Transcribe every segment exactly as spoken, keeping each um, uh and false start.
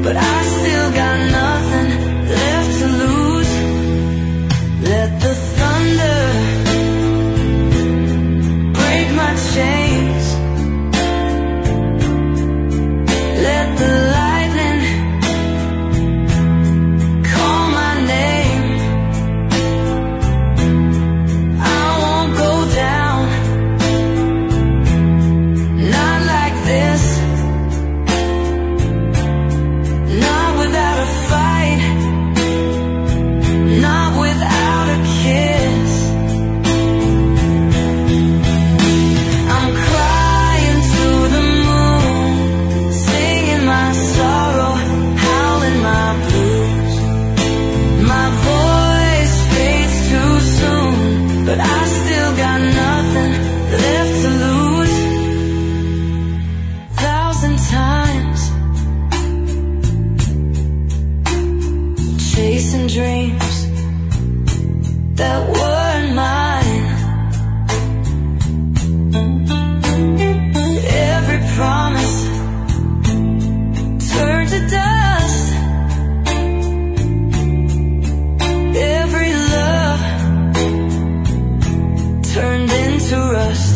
but I still got nothing left to lose. Let the thunder break my chains. Let the lightning call my name. I won't go down, not like this, not without a fight, not without a kiss. I'm crying to the moon, singing my sorrow, howling my blues. My voice fades too soon, but I still got nothing left to lose. Thousand times chasing dreams that weren't mine. Every promise turned to dust. Every love turned into rust.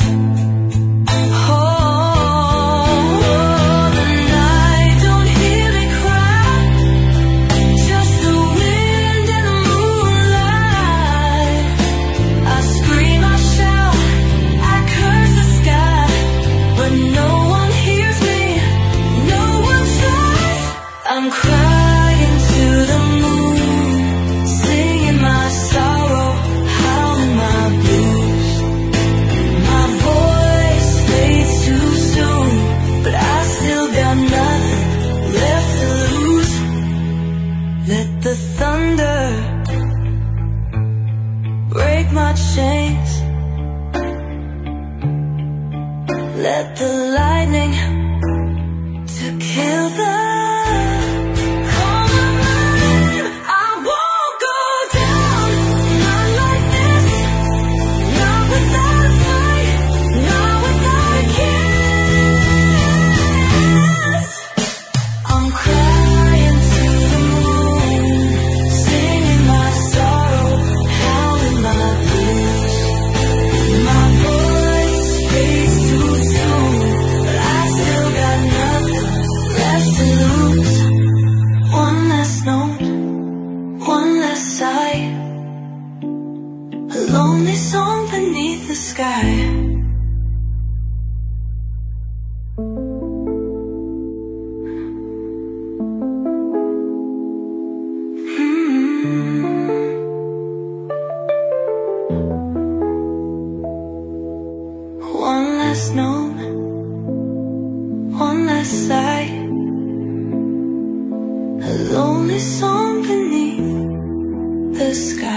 Oh, the night don't hear me cry, just the wind and the moonlight. I scream, I shout, I curse the sky, but no one hears me, no one tries. I'm crying to the moon, singing my sorrow, howling my blues. My voice fades too soon, but I still got nothing left to lose. Let the thunder break my chains. Let the lightning to kill the call my name. I won't go down, not like this, not without a fight, not without a kiss. I'm crying to the moon, singing my sorrow, howling my blues. My voice fades too soon, but I still got nothing left to lose. One less note, one less sigh, a lonely song beneath the sky. One less note, one less sigh, a lonely song beneath the sky.